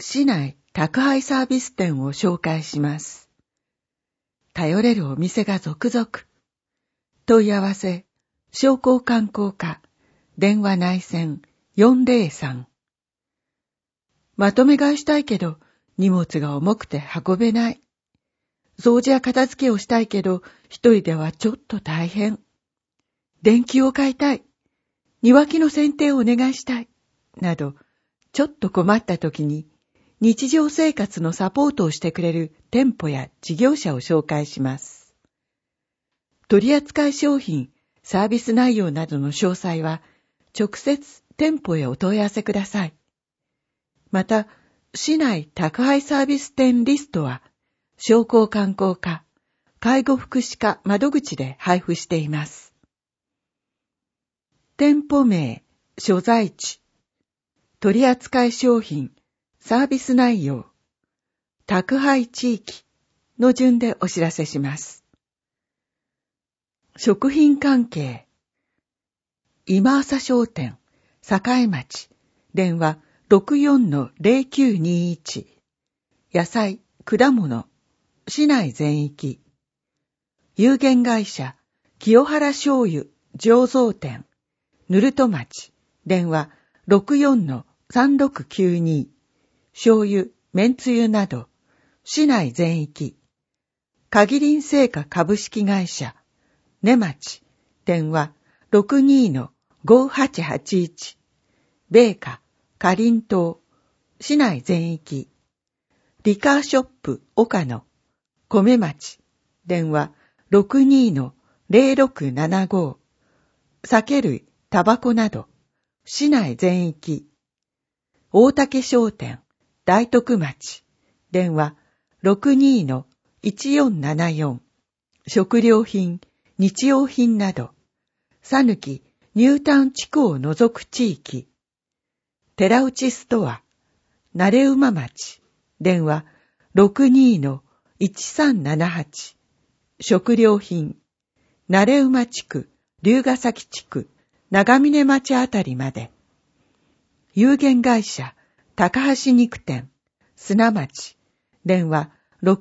市内宅配サービス店を紹介します。頼れるお店が続々。問い合わせ、商工観光課、電話内線403。まとめ買いしたいけど、荷物が重くて運べない。掃除や片付けをしたいけど、一人ではちょっと大変。電球を買いたい。庭木の剪定をお願いしたい。など、ちょっと困った時に、日常生活のサポートをしてくれる店舗や事業者を紹介します。取扱商品、サービス内容などの詳細は、直接店舗へお問い合わせください。また、市内宅配サービス店リストは、商工観光課、介護福祉課窓口で配布しています。店舗名、所在地、取扱商品、サービス内容、宅配地域の順でお知らせします。食品関係、今朝商店、栄町、電話64-0921、野菜、果物、市内全域、有限会社、清原醤油、醸造店、ぬると町、電話64-3692、醤油、めんつゆなど、市内全域。限りん製菓株式会社、根町、電話62-5881、米菓、かりんとう、市内全域。リカーショップ、岡野、米町、電話62-0675、酒類、タバコなど、市内全域。大竹商店、大徳町、電話62-1474、食料品、日用品など、さぬきニュータウン地区を除く地域、寺内ストア、慣馬町、電話62-1378、食料品、慣馬地区、龍ヶ崎地区、長峰町あたりまで、有限会社、高橋肉店、砂町、電話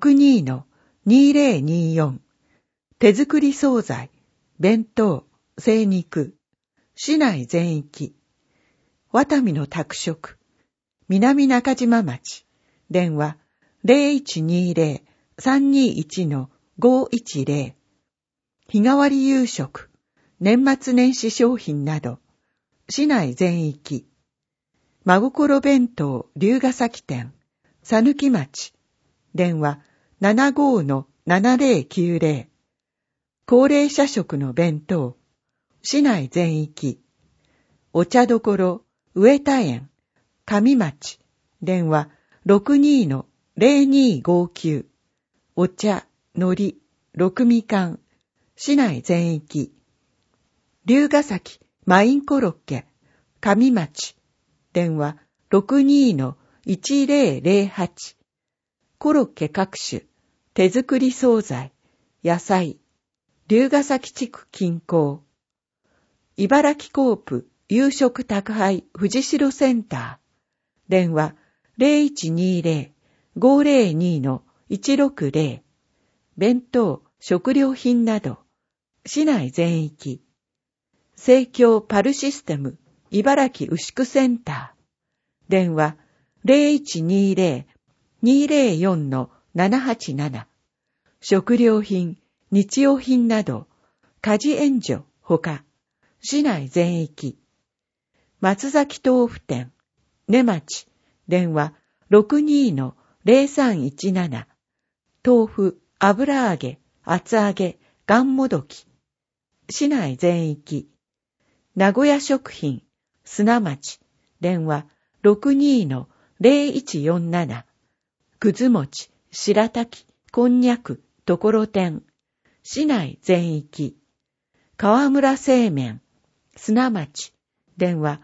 62-2024、手作り惣菜、弁当、精肉、市内全域、ワタミの宅食、南中島町、電話0120-321-510、日替わり夕食、年末年始商品など、市内全域、真心弁当龍ヶ崎店、さぬき町、電話75-7090、高齢者食の弁当、市内全域、お茶どころ上田園、上町、電話62-0259、お茶、海苔、六味缶、市内全域、龍ヶ崎マインコロッケ、上町、電話62-1008、コロッケ各種、手作り惣菜、野菜、龍ヶ崎地区近郊、茨城コープ夕食宅配藤代センター、電話0120-502-160、弁当、食料品など、市内全域、生協パルシステム茨城牛久センター、電話0120-204-787、食料品、日用品など、家事援助ほか、市内全域、松崎豆腐店、根町、電話62-0317、豆腐、油揚げ、厚揚げ、がんもどき、市内全域、名古屋食品、砂町、電話62-0147、くず餅、白滝、こんにゃく、ところてん、市内全域、川村製麺、砂町、電話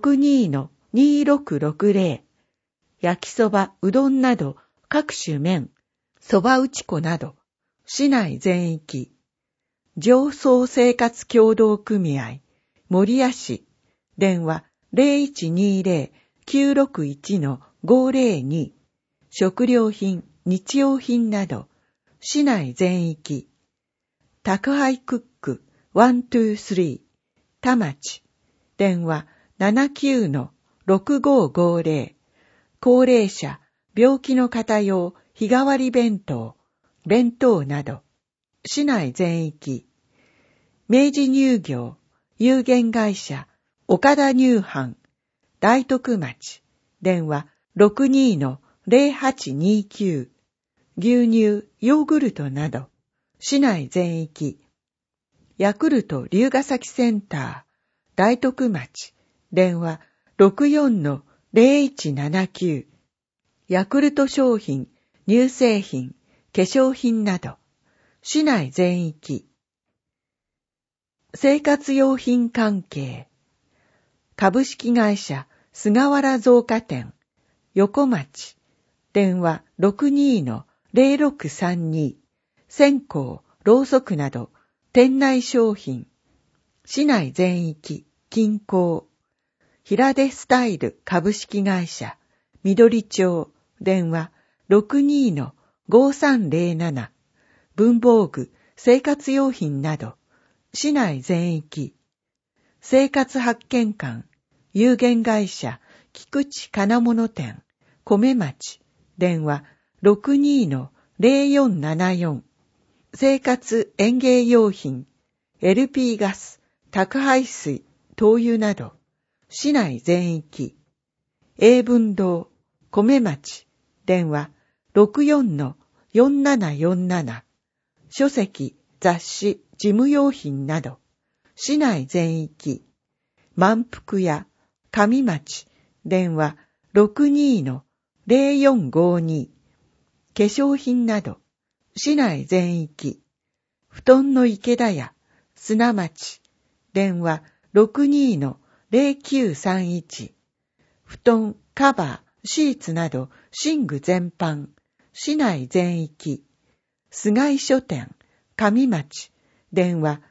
62-2660、焼きそば、うどんなど各種麺、そば打ち粉など、市内全域、上層生活協同組合、守谷市、電話0120-961-5 502、食料品、日用品など、市内全域。宅配クック123、田町、電話79-6550、高齢者、病気の方用日替わり弁当など、市内全域。明治乳業、有限会社、岡田乳販、大徳町、電話62-0829、牛乳、ヨーグルトなど、市内全域。ヤクルト龍ヶ崎センター、大徳町、電話64-0179、ヤクルト商品、乳製品、化粧品など、市内全域。生活用品関係。株式会社菅原造花店、横町、電話62-0632、線香、ろうそくなど、店内商品、市内全域、近郊。平出スタイル株式会社、緑町、電話62-5307、文房具、生活用品など、市内全域。生活発見館、有限会社、菊池金物店、米町、電話62-0474、生活園芸用品、LP ガス、宅配水、灯油など、市内全域。英文堂、米町、電話64-4747、書籍、雑誌、事務用品など、市内全域。満腹屋、上町、電話62-0452、化粧品など、市内全域。布団の池田屋、砂町、電話62-0931、布団、カバー、シーツなど、寝具全般、市内全域。菅井書店、上町、電話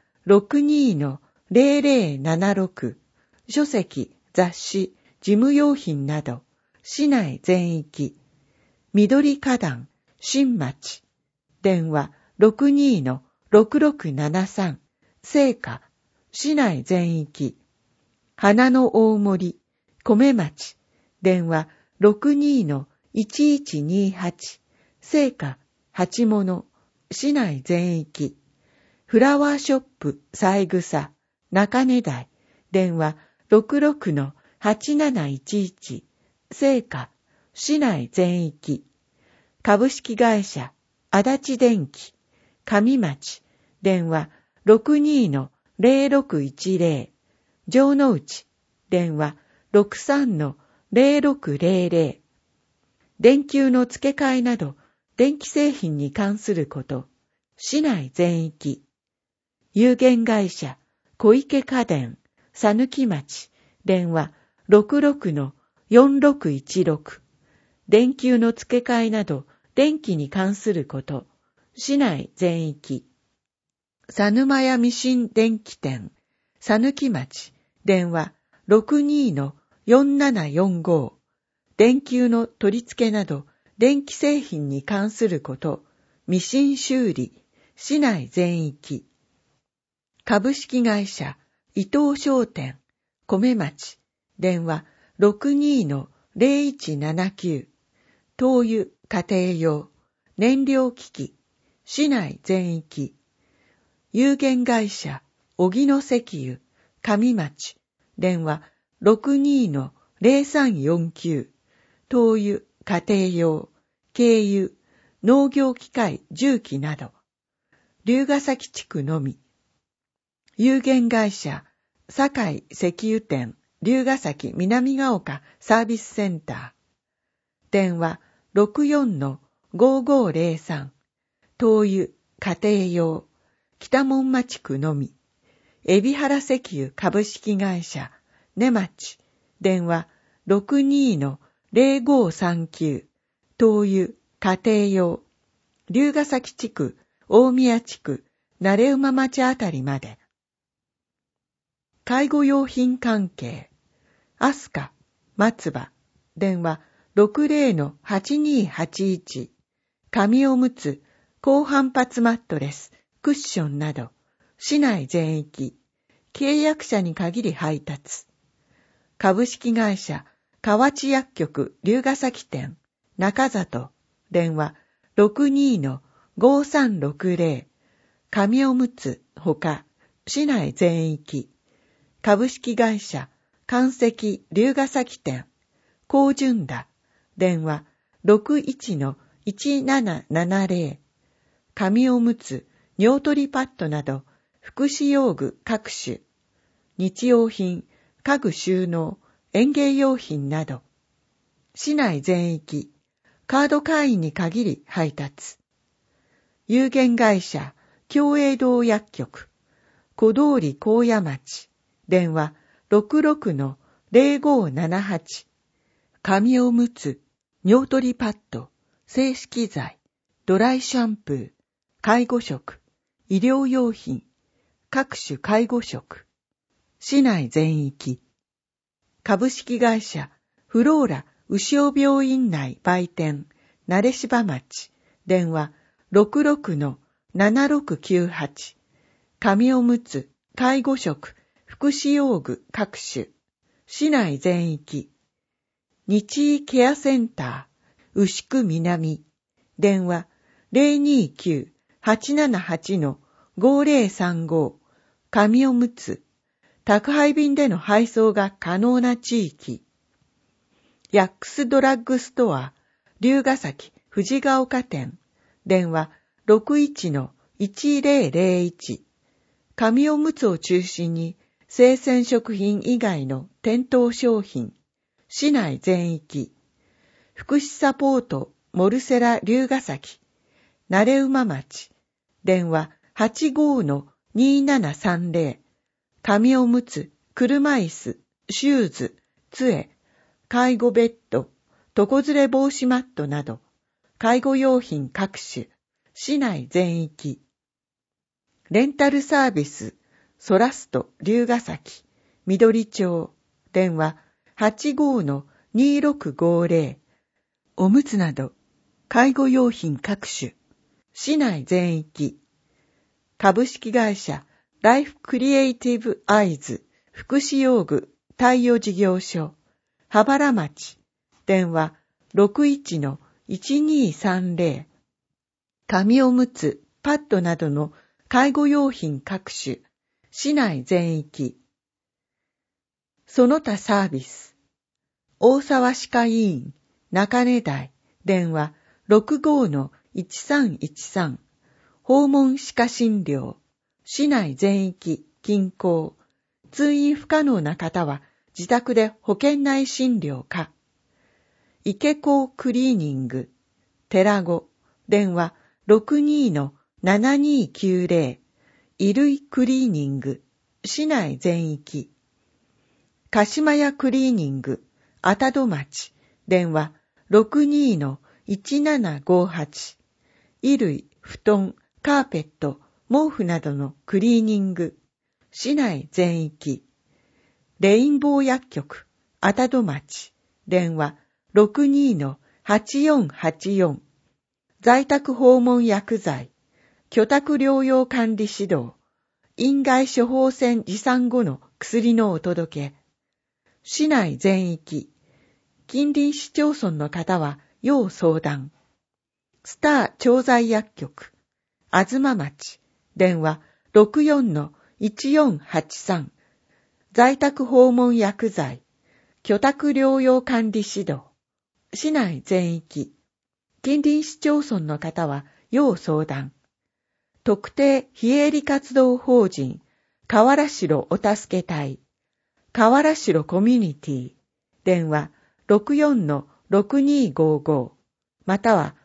62-0076、書籍、雑誌、事務用品など、市内全域。緑花壇、新町、電話62-6673、生花、市内全域。花の大森、米町、電話62-1128、生花、鉢物、市内全域。フラワーショップ、三枝、中根台、電話66-8711、生花、市内全域。株式会社、足立電機、上町、電話62-0610、城之内、電話63-0600、電球の付け替えなど、電気製品に関すること、市内全域。有限会社、小池家電、佐貫町、電話66-4616、電球の付け替えなど、電気に関すること、市内全域。佐沼屋ミシン電気店、佐貫町、電話62-4745、電球の取り付けなど、電気製品に関すること、ミシン修理、市内全域。株式会社、伊藤商店、米町、電話62-0179、灯油、家庭用、燃料機器、市内全域。有限会社、荻野石油、上町、電話62-0349、灯油、家庭用、軽油、農業機械、重機など、龍ヶ崎地区のみ。有限会社、堺石油店、龍ヶ崎南ヶ丘サービスセンター。電話64-5503、灯油、家庭用、北門町区のみ。海老原石油株式会社、根町、電話62-0539、灯油、家庭用、龍ヶ崎地区、大宮地区、慣馬町あたりまで。介護用品関係、アスカ、松葉、電話 60-8281、紙おむつ、高反発マットレス、クッションなど、市内全域、契約者に限り配達。株式会社、河内薬局龍ヶ崎店、中里、電話62-5360、紙おむつ、ほか、市内全域、株式会社、関石龍ヶ崎店、高順田、電話61-1770、紙おむつ、尿取りパッドなど、福祉用具各種、日用品、家具収納、園芸用品など、市内全域、カード会員に限り配達。有限会社、共栄堂薬局、小通高野町、電話66-0578、紙おむつ、尿取りパッド、正式剤、ドライシャンプー、介護食、医療用品、各種介護食、市内全域、株式会社、フローラ牛尾病院内売店、慣芝町、電話66-7698、紙おむつ、介護食、福祉用具各種、市内全域、日医ケアセンター、牛久南、電話029-878-5035、紙おむつ、宅配便での配送が可能な地域。ヤックスドラッグストア、龍ヶ崎藤ヶ丘店、電話61-1001、紙おむつを中心に生鮮食品以外の店頭商品、市内全域。福祉サポート、モルセラ龍ヶ崎、慣馬町、電話85-2730、紙おむつ、車椅子、シューズ、杖、介護ベッド、床ずれ防止マットなど、介護用品各種、市内全域。レンタルサービス、ソラスト、龍ヶ崎、緑町、電話85-2650、おむつなど、介護用品各種、市内全域。株式会社、ライフクリエイティブアイズ、福祉用具、貸与事業所、羽原町、電話61-1230、紙おむつ、パッドなどの介護用品各種、市内全域。その他サービス、大沢歯科医院、中根台、電話65-1313、訪問歯科診療、市内全域、近郊、通院不可能な方は自宅で保険内診療か。池子クリーニング、寺子、電話62-7290、衣類クリーニング、市内全域。鹿島屋クリーニング、あたど町、電話62-1758、衣類、布団、カーペット、毛布などのクリーニング、市内全域。レインボー薬局、あたど町、電話62-8484、在宅訪問薬剤、居宅療養管理指導、院外処方箋持参後の薬のお届け、市内全域。近隣市町村の方は要相談。スター調剤薬局、あずま町、電話64-1483、在宅訪問薬剤、居宅療養管理指導、市内全域。近隣市町村の方は要相談。特定非営利活動法人、河原城お助け隊、河原城コミュニティ、電話64-6255、または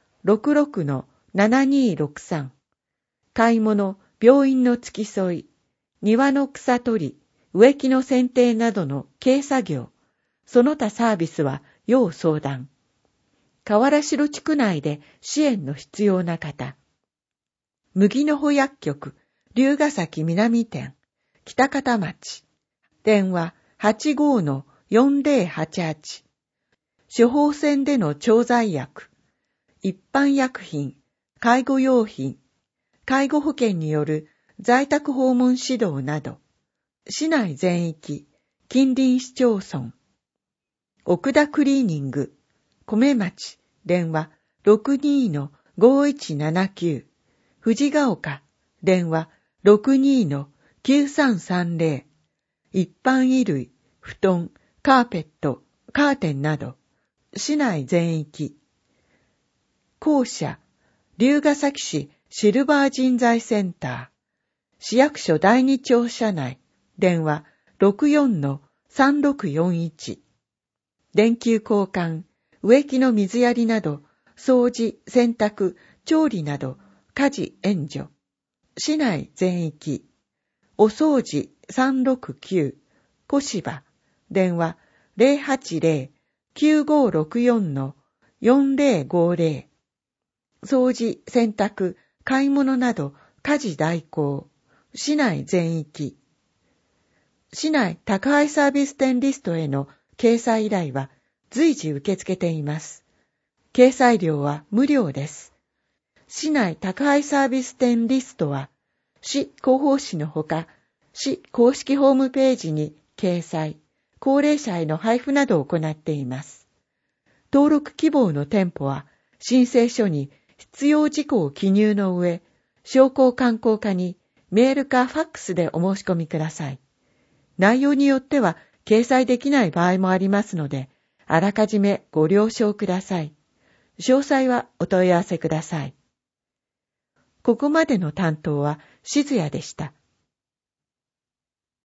66-7263。買い物、病院の付き添い、庭の草取り、植木の剪定などの軽作業、その他サービスは要相談。河原城地区内で支援の必要な方。麦の穂薬局、龍ヶ崎南店、北方町、電話85-4088。 処方箋での調剤薬、一般薬品、介護用品、介護保険による在宅訪問指導など、市内全域、近隣市町村、奥田クリーニング、米町、電話 62-5179、藤ヶ丘、電話 62-9330、一般衣類、布団、カーペット、カーテンなど、市内全域。校舎、龍ケ崎市シルバー人材センター、市役所第二庁舎内、電話 64-3641。電球交換、植木の水やりなど、掃除、洗濯、調理など、家事援助。市内全域。お掃除369、小芝、電話 080-9564-4050。掃除、洗濯、買い物など、家事代行。市内全域。市内宅配サービス店リストへの掲載依頼は随時受け付けています。掲載料は無料です。市内宅配サービス店リストは、市広報誌のほか、市公式ホームページに掲載、高齢者への配布などを行っています。登録希望の店舗は、申請書に必要事項を記入の上、商工観光課にメールかファックスでお申し込みください。内容によっては掲載できない場合もありますので、あらかじめご了承ください。詳細はお問い合わせください。ここまでの担当は静谷でした。